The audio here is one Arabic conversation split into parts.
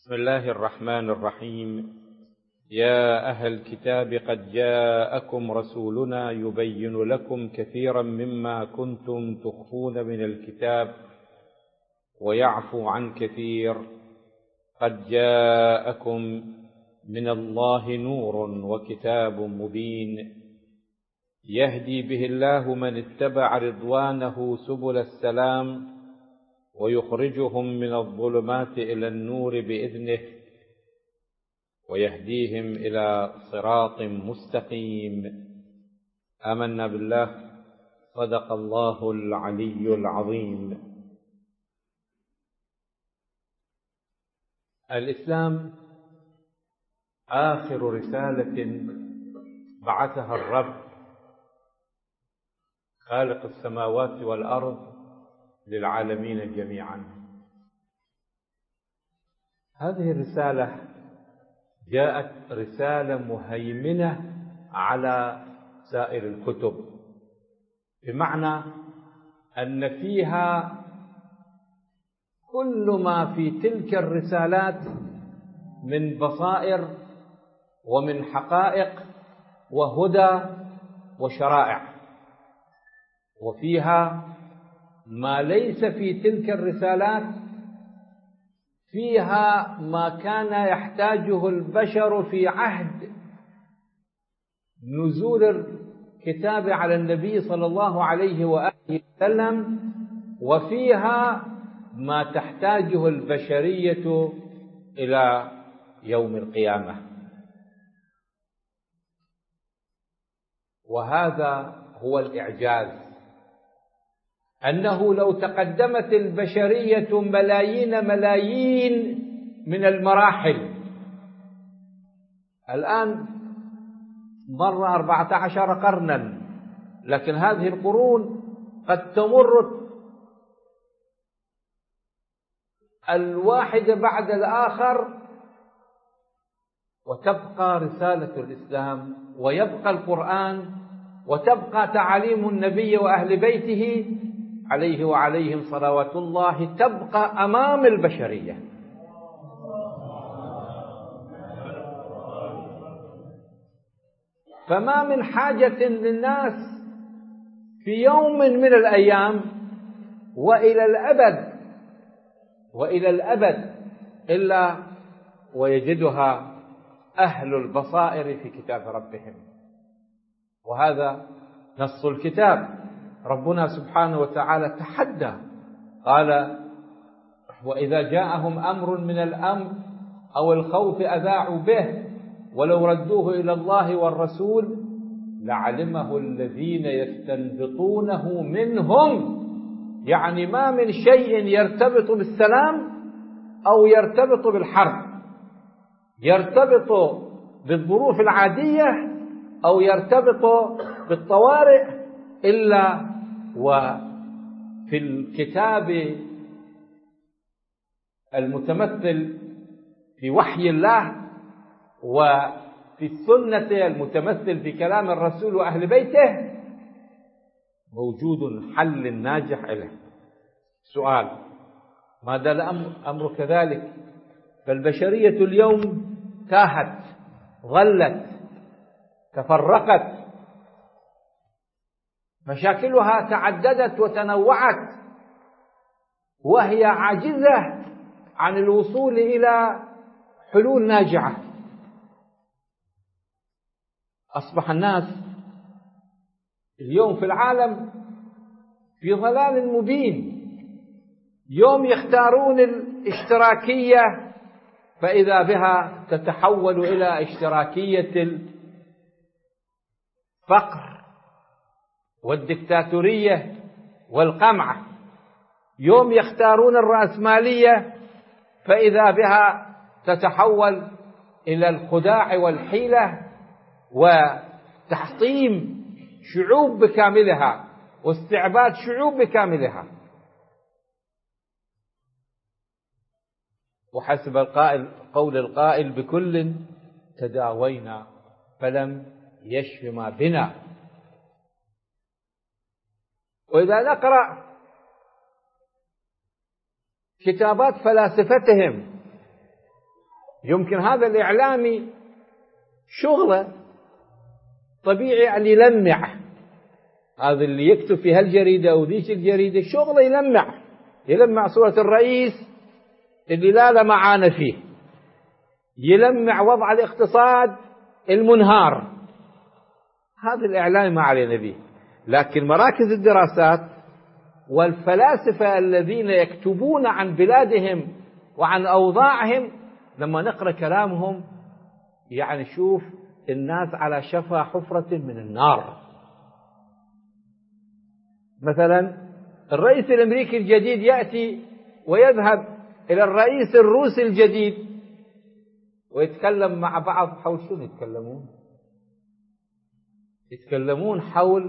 بسم الله الرحمن الرحيم. يا أهل الكتاب قد جاءكم رسولنا يبين لكم كثيرا مما كنتم تخفون من الكتاب ويعفو عن كثير. قد جاءكم من الله نور وكتاب مبين يهدي به الله من اتبع رضوانه سبل السلام ويخرجهم من الظلمات إلى النور بإذنه ويهديهم إلى صراط مستقيم. آمنا بالله. صدق الله العلي العظيم. الإسلام آخر رسالة بعثها الرب خالق السماوات والأرض للعالمين جميعا. هذه الرسالة جاءت رسالة مهيمنة على سائر الكتب، بمعنى أن فيها كل ما في تلك الرسالات من بصائر ومن حقائق وهدى وشرائع، وفيها ما ليس في تلك الرسالات، فيها ما كان يحتاجه البشر في عهد نزول الكتاب على النبي صلى الله عليه وآله وسلم، وفيها ما تحتاجه البشرية إلى يوم القيامة. وهذا هو الإعجاز، أنه لو تقدمت البشرية ملايين من المراحل، الآن مر 14 قرنا، لكن هذه القرون قد تمر الواحد بعد الآخر، وتبقى رسالة الإسلام ويبقى القرآن وتبقى تعاليم النبي وأهل بيته عليه وعليهم صلوات الله تبقى أمام البشرية. فما من حاجة للناس في يوم من الأيام وإلى الأبد إلا ويجدها أهل البصائر في كتاب ربهم. وهذا نص الكتاب. ربنا سبحانه وتعالى تحدى، قال: وإذا جاءهم أمر من الأمر أو الخوف أذاعوا به ولو ردوه إلى الله والرسول لعلمه الذين يستنبطونه منهم. يعني ما من شيء يرتبط بالسلام أو يرتبط بالحرب، يرتبط بالظروف العادية أو يرتبط بالطوارئ، إلا وفي الكتاب المتمثل في وحي الله وفي السنة المتمثل في كلام الرسول وأهل بيته موجود حل ناجح له. سؤال: ما دام الأمر كذلك، فالبشرية اليوم تاهت، ظلت، تفرقت، مشاكلها تعددت وتنوعت، وهي عاجزة عن الوصول إلى حلول ناجعة. أصبح الناس اليوم في العالم في ضلال مبين. يوم يختارون الاشتراكية فإذا بها تتحول إلى اشتراكية الفقر والدكتاتورية والقمع. يوم يختارون الرأسمالية فإذا بها تتحول إلى الخداع والحيلة وتحطيم شعوب بكاملها واستعباد شعوب بكاملها. وحسب قول القائل: بكل تداوينا فلم يشف ما بنا. وإذا نقرأ كتابات فلاسفتهم يمكن هذا الإعلامي شغله طبيعي أن يلمع، هذا اللي يكتب في هالجريدة أو ذيك الجريدة شغله يلمع صورة الرئيس اللي لا لمعان فيه، يلمع وضع الاقتصاد المنهار. هذا الإعلام ما علينا به. لكن مراكز الدراسات والفلاسفة الذين يكتبون عن بلادهم وعن أوضاعهم، لما نقرأ كلامهم يعني شوف الناس على شفا حفرة من النار. مثلا الرئيس الأمريكي الجديد يأتي ويذهب إلى الرئيس الروسي الجديد ويتكلم مع بعض حول شنو يتكلمون؟ يتكلمون حول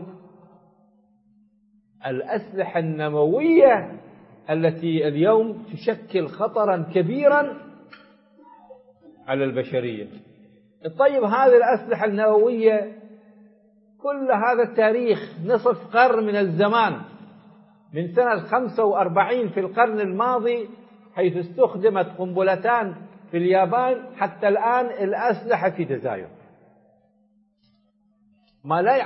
الأسلحة النووية التي اليوم تشكل خطرا كبيرا على البشرية. طيب هذه الأسلحة النووية كل هذا التاريخ نصف قرن من الزمان، من سنة 45 في القرن الماضي حيث استخدمت قنبلتان في اليابان، حتى الآن الأسلحة في تزايد. ما لا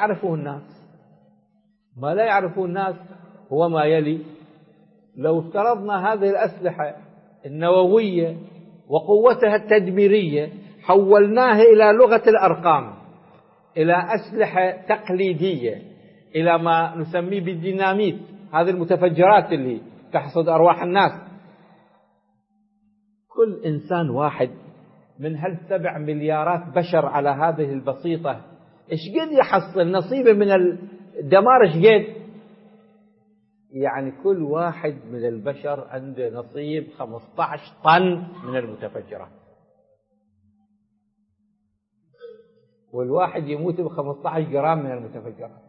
يعرفه الناس هو ما يلي: لو افترضنا هذه الأسلحة النووية وقوتها التدميرية حولناها إلى لغة الأرقام، إلى أسلحة تقليدية، إلى ما نسميه بالديناميت، هذه المتفجرات اللي تحصد أرواح الناس، كل إنسان واحد من 7 مليارات بشر على هذه البسيطة إيش قد يحصل نصيبه من الدمار؟ إيش قد؟ يعني كل واحد من البشر عنده نصيب 15 طن من المتفجرات، والواحد يموت ب15 جرام من المتفجرات.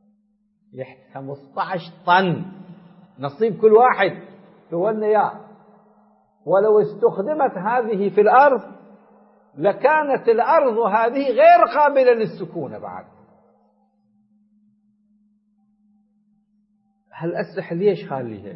15 طن نصيب كل واحد تولنا إياه. ولو استخدمت هذه في الأرض لكانت الأرض هذه غير قابلة للسكون بعد. هالأسلحة ليش خاليها؟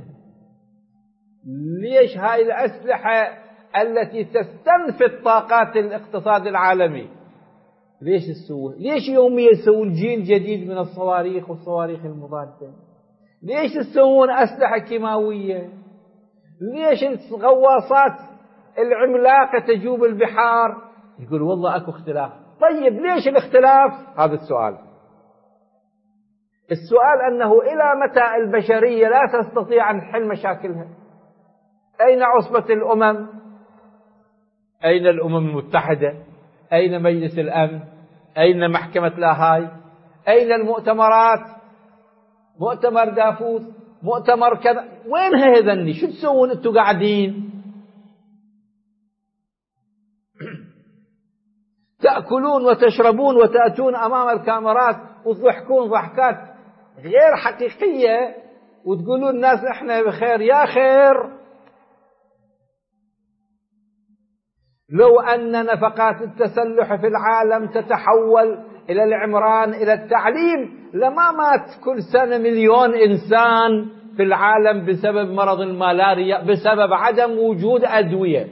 ليش هاي الأسلحة التي تستنفذ طاقات الاقتصاد العالمي ليش تسوي؟ ليش يوميا يسوون جيل جديد من الصواريخ والصواريخ المضادة؟ ليش تسوون أسلحة كيماوية؟ ليش الغواصات العملاقة تجوب البحار؟ يقول والله أكو اختلاف. طيب ليش الاختلاف؟ هذا السؤال أنه إلى متى البشرية لا تستطيع أن تحل مشاكلها؟ أين عصبة الأمم؟ أين الأمم المتحدة؟ أين مجلس الأمن؟ أين محكمة لاهاي؟ أين المؤتمرات؟ مؤتمر دافوس، مؤتمر كذا، وينها هذني؟ شو تسوون انتوا قاعدين؟ تأكلون وتشربون وتأتون أمام الكاميرات وتضحكون ضحكات غير حقيقية وتقولون الناس احنا بخير. يا خير، لو أن نفقات التسلح في العالم تتحول إلى العمران إلى التعليم لما مات كل سنة 1,000,000 إنسان في العالم بسبب مرض الملاريا، بسبب عدم وجود أدوية.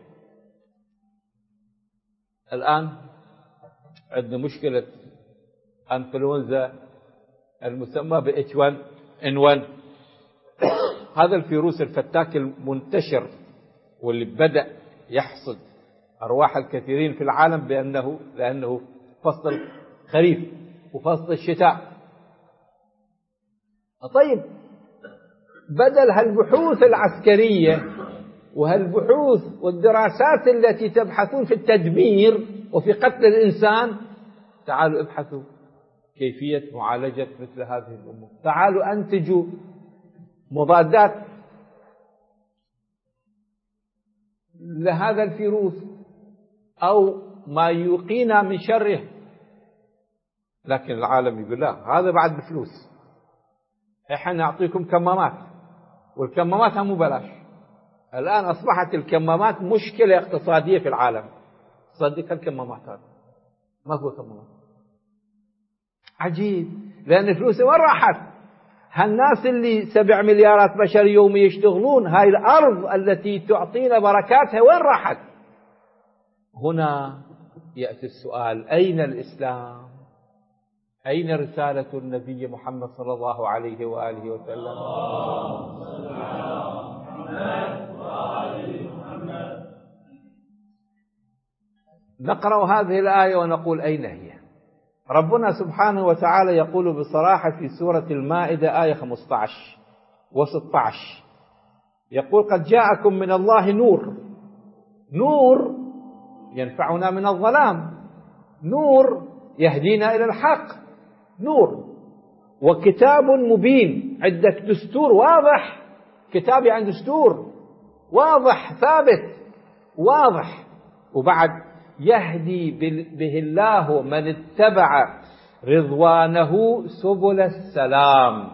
الآن عندنا مشكلة أنفلونزا المسمى ب H1N1 هذا الفيروس الفتاك المنتشر واللي بدأ يحصد أرواح الكثيرين في العالم لأنه فصل الخريف وفصل الشتاء. طيب بدل هالبحوث العسكرية وهالبحوث والدراسات التي تبحثون في التدمير وفي قتل الإنسان، تعالوا ابحثوا كيفية معالجة مثل هذه الأمور. تعالوا أنتجوا مضادات لهذا الفيروس أو ما يوقينا من شره. لكن العالم يقول لا، هذا بعد بفلوس، احنا نعطيكم كمامات، والكمامات هم ببلاش. الآن أصبحت الكمامات مشكلة اقتصادية في العالم. صدق الكمامات هذا ما هو كمامات عجيب، لأن الفلوس وين راحت؟ هالناس اللي 7 مليارات بشر يومي يشتغلون، هاي الأرض التي تعطينا بركاتها وين راحت؟ هنا يأتي السؤال: أين الإسلام؟ أين رسالة النبي محمد صلى الله عليه وآله وسلم؟ نقرأ هذه الآية ونقول: أين هي؟ ربنا سبحانه وتعالى يقول بصراحة في سورة المائدة آية 15 و16، يقول: قد جاءكم من الله نور. نور ينفعنا من الظلام، نور يهدينا إلى الحق، نور. وكتاب مبين، عندك دستور واضح، كتاب يعني دستور واضح ثابت واضح. وبعد: يهدي به الله من اتبع رضوانه سبل السلام.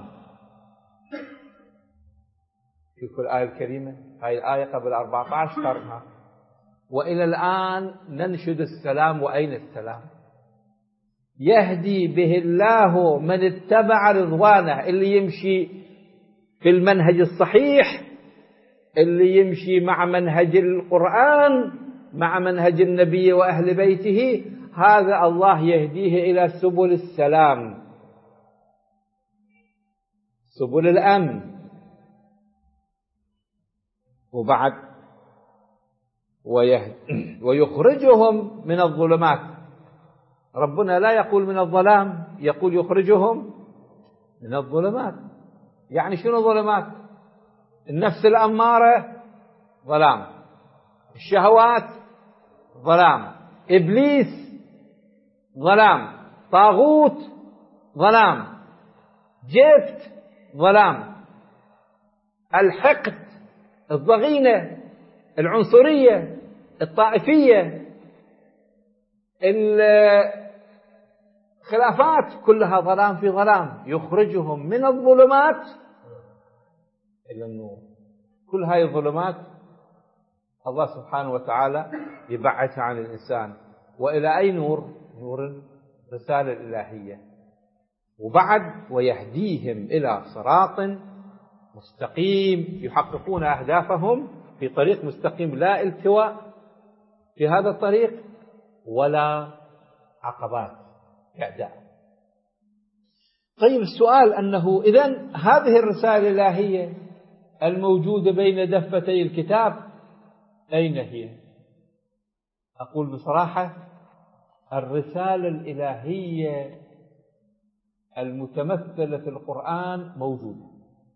شوفوا الآية الكريمة، هاي الآية قبل 14 قرن، وإلى الآن ننشد السلام. وأين السلام؟ يهدي به الله من اتبع رضوانه، اللي يمشي في المنهج الصحيح، اللي يمشي مع منهج القرآن، مع منهج النبي وأهل بيته، هذا الله يهديه إلى سبل السلام، سبل الأمن. وبعد: ويخرجهم من الظلمات. ربنا لا يقول من الظلام، يقول يخرجهم من الظلمات. يعني شنو ظلمات؟ النفس الأمارة ظلام، الشهوات ظلام، إبليس ظلام، طاغوت ظلام، جبت ظلام، الحقد، الضغينة، العنصرية، الطائفية، الخلافات، كلها ظلام في ظلام. يخرجهم من الظلمات إلى النور. كل هاي الظلمات الله سبحانه وتعالى يبعثها عن الإنسان. وإلى أي نور؟ نور الرسالة الإلهية. وبعد: ويهديهم إلى صراط مستقيم، يحققون أهدافهم في طريق مستقيم، لا التواء في هذا الطريق ولا عقبات إعداء. طيب، السؤال أنه إذن هذه الرسالة الإلهية الموجودة بين دفتي الكتاب أين هي؟ أقول بصراحة: الرسالة الإلهية المتمثلة في القرآن موجودة،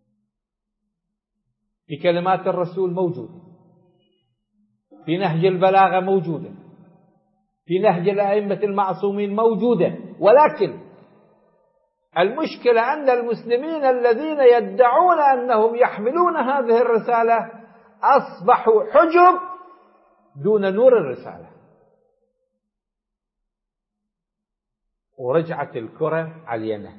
في كلمات الرسول موجودة، في نهج البلاغة موجودة، في نهج الأئمة المعصومين موجودة. ولكن المشكلة أن المسلمين الذين يدعون أنهم يحملون هذه الرسالة أصبحوا حجب دون نور الرسالة، ورجعت الكرة علينا،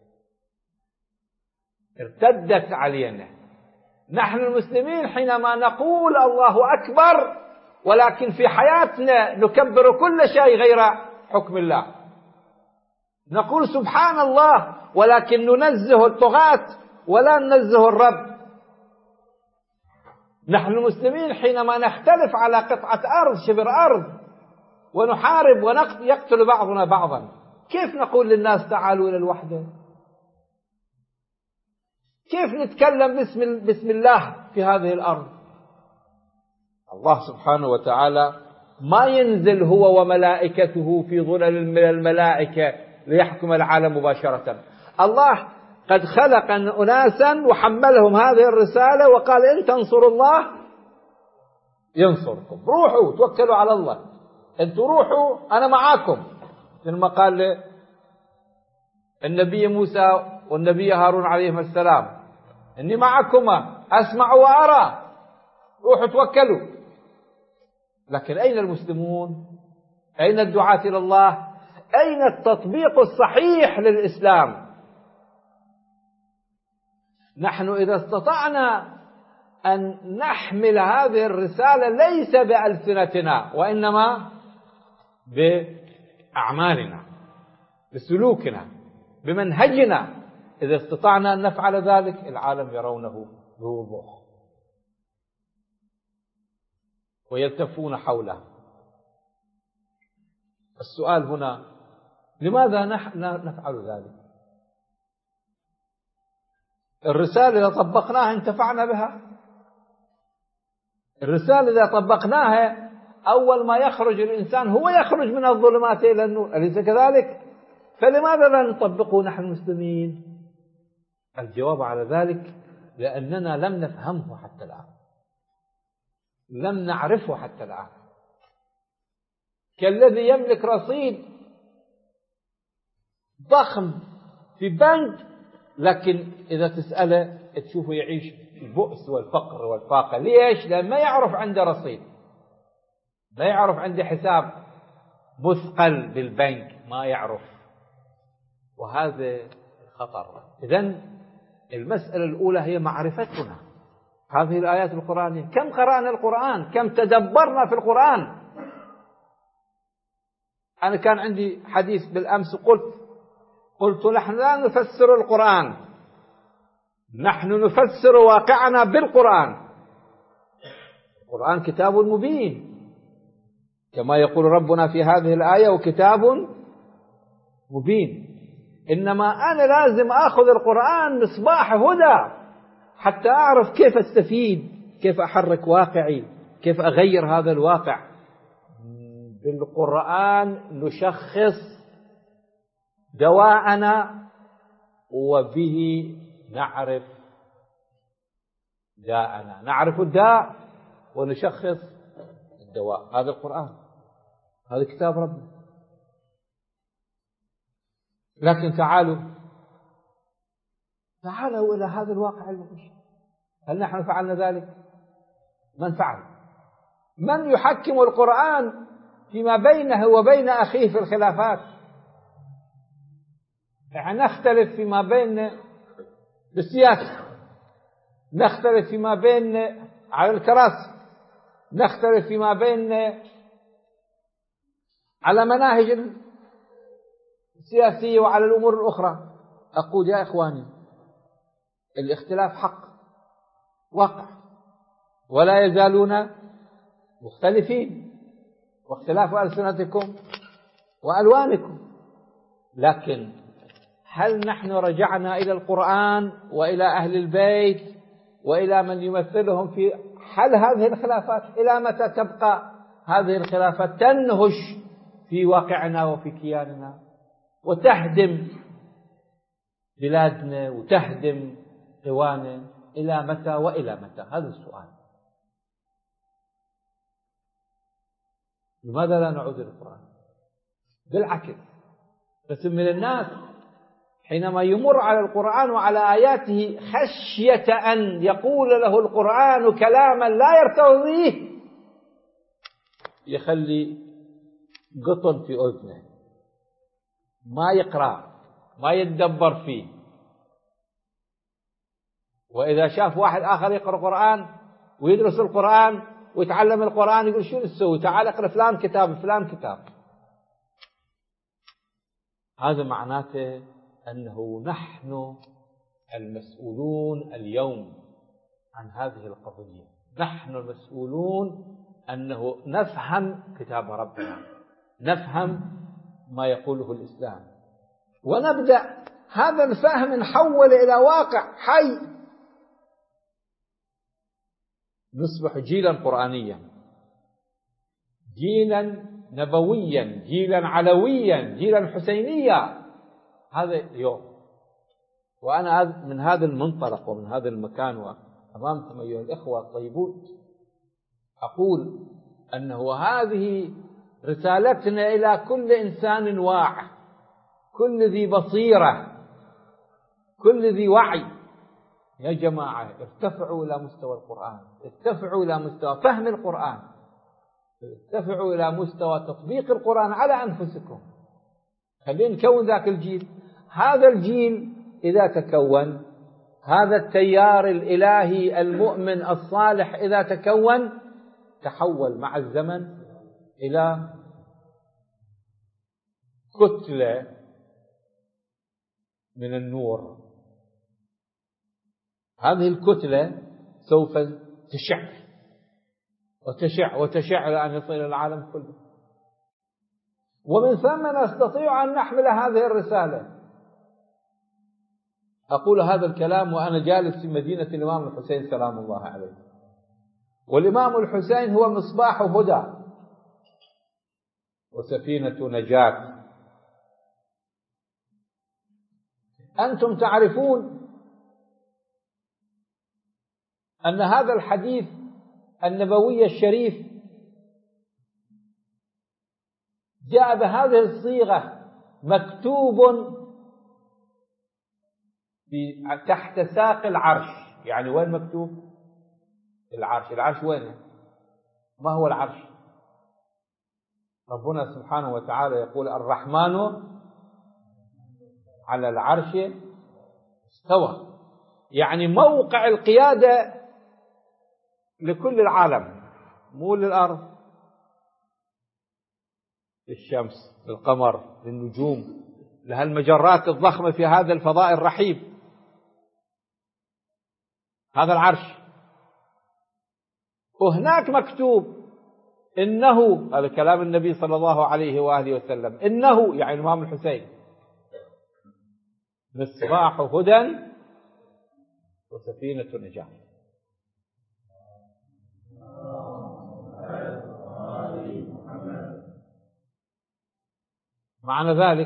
ارتدت علينا. نحن المسلمين حينما نقول الله أكبر، ولكن في حياتنا نكبر كل شيء غير حكم الله. نقول سبحان الله، ولكن ننزه الطغاة ولا ننزه الرب. نحن المسلمين حينما نختلف على قطعة أرض، شبر أرض، ونحارب ويقتل بعضنا بعضا، كيف نقول للناس تعالوا إلى الوحدة؟ كيف نتكلم باسم الله في هذه الأرض؟ الله سبحانه وتعالى ما ينزل هو وملائكته في ظلل من الملائكة ليحكم العالم مباشرة. الله قد خلق أناسا وحملهم هذه الرسالة وقال: إن تنصروا الله ينصركم، روحوا توكلوا على الله، أنتوا روحوا أنا معاكم. لما قال النبي موسى والنبي هارون عليهما السلام: إني معكما أسمع وأرى، روحوا توكلوا. لكن أين المسلمون؟ أين الدعاة إلى الله؟ أين التطبيق الصحيح للإسلام؟ نحن إذا استطعنا أن نحمل هذه الرسالة ليس بألسنتنا، وإنما بأعمالنا، بسلوكنا، بمنهجنا، إذا استطعنا أن نفعل ذلك العالم يرونه بوضوح ويلتفون حوله. السؤال هنا: لماذا نحن نفعل ذلك؟ الرسالة إذا طبقناها انتفعنا بها. الرسالة إذا طبقناها أول ما يخرج الإنسان هو يخرج من الظلمات إلى النور، أليس كذلك؟ فلماذا لا نطبقه نحن المسلمين؟ الجواب على ذلك: لأننا لم نفهمه حتى الآن، لم نعرفه حتى الآن. كالذي يملك رصيد ضخم في بنك، لكن إذا تسأله تشوفه يعيش في البؤس والفقر والفاقة. ليش؟ لأن ما يعرف عنده رصيد، ما يعرف عنده حساب مثقل بالبنك، ما يعرف، وهذا خطر. إذن المسألة الأولى هي معرفتنا هذه الآيات القرآنية. كم قرأنا القرآن؟ كم تدبرنا في القرآن؟ أنا كان عندي حديث بالأمس، قلت نحن لا نفسر القرآن، نحن نفسر واقعنا بالقرآن. القرآن كتاب مبين كما يقول ربنا في هذه الآية: وكتاب مبين. إنما أنا لازم أخذ القرآن مصباح هدى حتى أعرف كيف أستفيد، كيف أحرك واقعي، كيف أغير هذا الواقع. بالقرآن نشخص دواءنا، وبه نعرف داءنا، نعرف الداء ونشخص الدواء. هذا القرآن، هذا كتاب ربنا. لكن تعالوا إلى هذا الواقع المعيش. هل نحن فعلنا ذلك؟ من فعل؟ من يحكم القرآن فيما بينه وبين أخيه في الخلافات؟ يعني نختلف فيما بين بالسياسة، نختلف فيما بين على الكراسي، نختلف فيما بين على مناهج السياسية وعلى الأمور الأخرى. أقول يا إخواني، الاختلاف حق واقع، ولا يزالون مختلفين، واختلاف ألسنتكم وألوانكم. لكن هل نحن رجعنا إلى القرآن وإلى أهل البيت وإلى من يمثلهم في حل هذه الخلافات؟ إلى متى تبقى هذه الخلافات تنهش في واقعنا وفي كياننا وتهدم بلادنا وتهدم قوانا؟ إلى متى وإلى متى؟ هذا السؤال. لماذا لا نعود إلى القرآن؟ بالعكس، قسم من الناس حينما يمر على القرآن وعلى آياته خشية أن يقول له القرآن كلاما لا يرتضيه، يخلي قطن في أذنه، ما يقرأ، ما يتدبر فيه. وإذا شاف واحد آخر يقرأ القرآن ويدرس القرآن ويتعلم القرآن، يقول شو نسوي؟ تعال اقرأ فلان كتاب فلان كتاب. هذا معناته أنه نحن المسؤولون اليوم عن هذه القضية. نحن المسؤولون أنه نفهم كتاب ربنا، نفهم ما يقوله الإسلام، ونبدأ هذا الفهم نحول إلى واقع حي، نصبح جيلا قرآنيا، جيلا نبويا، جيلا علويا، جيلا حسينيا. هذا اليوم. وأنا من هذا المنطلق ومن هذا المكان وأمامكم أيها الإخوة الطيبون أقول أنه هذه رسالتنا إلى كل إنسان واعي، كل ذي بصيرة، كل ذي وعي. يا جماعة، ارتفعوا إلى مستوى القرآن، ارتفعوا إلى مستوى فهم القرآن، ارتفعوا إلى مستوى تطبيق القرآن على أنفسكم. خلينا نكون ذاك الجيل. هذا الجيل إذا تكون، هذا التيار الإلهي المؤمن الصالح إذا تكون، تحول مع الزمن إلى كتلة من النور. هذه الكتلة سوف تشع وتشع وتشع إلى أن يصل إلى العالم كله. ومن ثم نستطيع أن نحمل هذه الرسالة. أقول هذا الكلام وأنا جالس في مدينة الإمام الحسين سلام الله عليه، والإمام الحسين هو مصباح هدى وسفينة نجاة. أنتم تعرفون أن هذا الحديث النبوي الشريف جاء بهذه الصيغة مكتوب تحت ساق العرش. يعني وين مكتوب؟ العرش. العرش وين؟ ما هو العرش؟ ربنا سبحانه وتعالى يقول الرحمن على العرش استوى، يعني موقع القيادة لكل العالم، مو للأرض، للشمس، للقمر، للنجوم، لهالمجرات الضخمة في هذا الفضاء الرحيب. هذا العرش. وهناك مكتوب إنه، هذا كلام النبي صلى الله عليه وآله وسلم، إنه يعني الإمام الحسين مصباح هدى وسفينة نجاة. معنى ذلك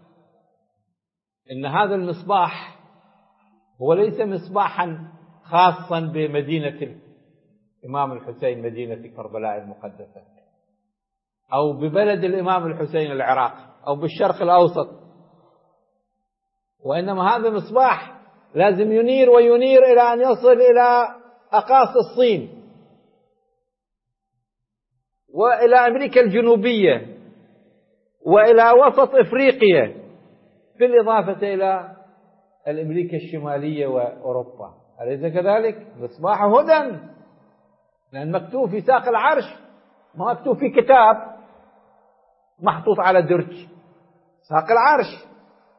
إن هذا المصباح هو ليس مصباحا خاصا بمدينة الإمام الحسين مدينة كربلاء المقدسة، أو ببلد الإمام الحسين العراق، أو بالشرق الأوسط، وإنما هذا مصباح لازم ينير وينير إلى أن يصل إلى أقاصي الصين وإلى أمريكا الجنوبية وإلى وسط إفريقيا، بالإضافة إلى أمريكا الشمالية وأوروبا. أليس كذلك؟ مصباح هدى، لأن مكتوب في ساق العرش، ما مكتوب في كتاب محطوط على درج، ساق العرش.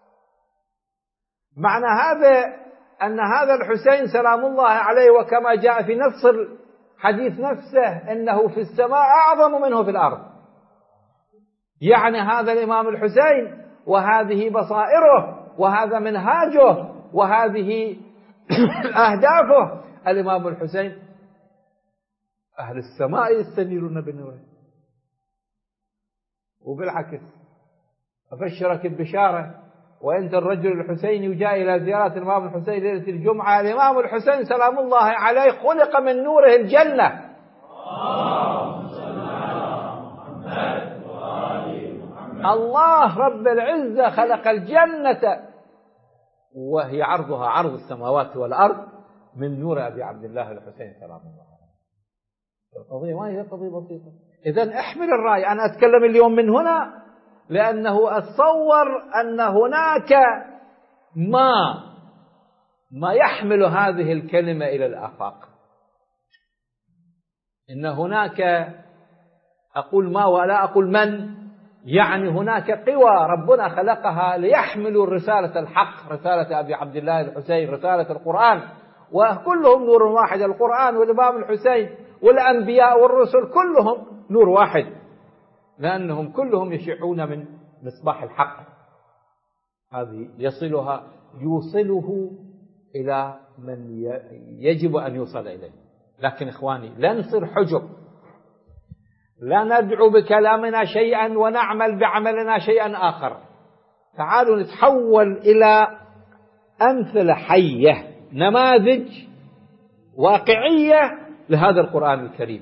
معنى هذا أن هذا الحسين سلام الله عليه، وكما جاء في نص الحديث نفسه أنه في السماء أعظم منه في الأرض، يعني هذا الإمام الحسين وهذه بصائره وهذا منهاجه وهذه أهدافه. الإمام الحسين أهل السماء يستنيرون بنوره، وبالعكس أبشرك البشارة، وأنت الرجل الحسيني وجاء إلى زيارة الإمام الحسين ليلة الجمعة، الإمام الحسين سلام الله عليه خلق من نوره الجنة. الله رب العزة خلق الجنة وهي عرضها عرض السماوات والأرض من نور أبي عبد الله الحسين سلام الله عليه. القضية ما هي قضية بسيطة. إذن احمل الرأي. أنا أتكلم اليوم من هنا لأنه أتصور أن هناك ما يحمل هذه الكلمة إلى الآفاق، إن هناك، أقول ما ولا أقول من، يعني هناك قوى ربنا خلقها ليحملوا رسالة الحق، رسالة أبي عبد الله الحسين، رسالة القرآن، وكلهم نور واحد. القرآن والإمام الحسين والأنبياء والرسل كلهم نور واحد، لأنهم كلهم يشعون من مصباح الحق. هذه يوصله إلى من يجب أن يوصل إليه. لكن إخواني لا نصير حجب، لا ندعو بكلامنا شيئا ونعمل بعملنا شيئا آخر. تعالوا نتحول إلى أمثلة حية، نماذج واقعية لهذا القرآن الكريم،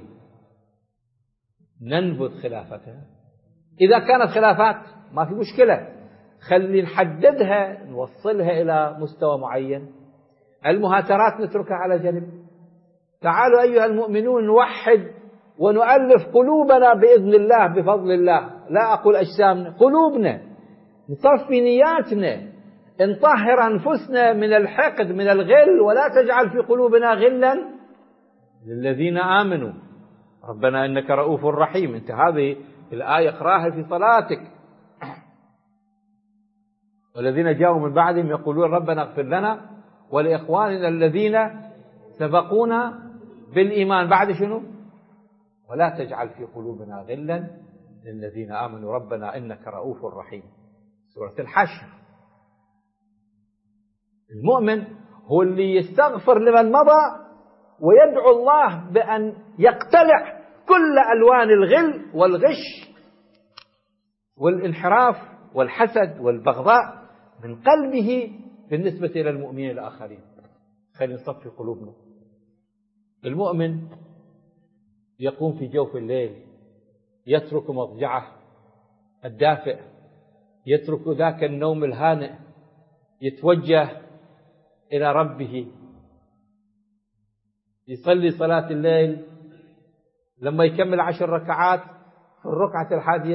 ننبذ خلافتها. إذا كانت خلافات ما في مشكلة، خلي نحددها، نوصلها إلى مستوى معين. المهاترات نتركها على جنب. تعالوا أيها المؤمنون نوحد ونؤلف قلوبنا بإذن الله بفضل الله، لا أقول أجسامنا، قلوبنا، نصفي نياتنا، نطهر أنفسنا من الحقد من الغل، ولا تجعل في قلوبنا غلا للذين آمنوا ربنا إنك رؤوف رحيم. انت هذه الآية اقراها في صلاتك. والذين جاءوا من بعدهم يقولون ربنا اغفر لنا ولإخواننا الذين سبقونا بالإيمان، بعد شنو؟ ولا تجعل في قلوبنا غلا للذين آمنوا ربنا إنك رؤوف رحيم. سورة الحشر. المؤمن هو اللي يستغفر لمن مضى ويدعو الله بأن يقتلع كل ألوان الغل والغش والانحراف والحسد والبغضاء من قلبه بالنسبة إلى المؤمنين الآخرين. خلينا نصفي قلوبنا. المؤمن يقوم في جوف الليل، يترك مضجعه الدافئ، يترك ذاك النوم الهانئ، يتوجه إلى ربه، يصلي صلاة الليل. لما يكمل 10 ركعات في الركعة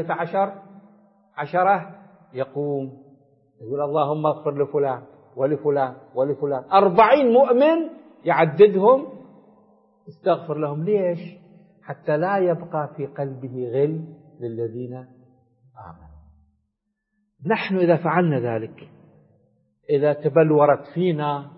11 يقوم يقول اللهم اغفر لفلان ولفلان ولفلان. 40 مؤمن يعددهم استغفر لهم. ليش؟ حتى لا يبقى في قلبه غل للذين آمنوا. نحن إذا فعلنا ذلك، إذا تبلورت فينا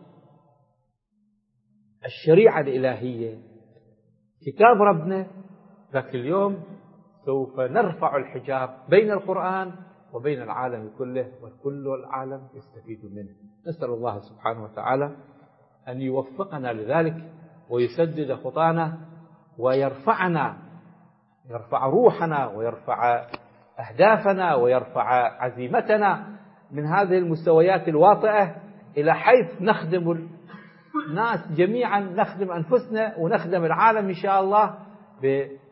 الشريعة الإلهية كتاب ربنا، ذاك اليوم سوف نرفع الحجاب بين القرآن وبين العالم كله، وكل العالم يستفيد منه. نسأل الله سبحانه وتعالى أن يوفقنا لذلك ويسدد خطانا ويرفعنا، يرفع روحنا ويرفع أهدافنا ويرفع عزيمتنا من هذه المستويات الواطئة إلى حيث نخدم الناس جميعا، نخدم أنفسنا ونخدم العالم إن شاء الله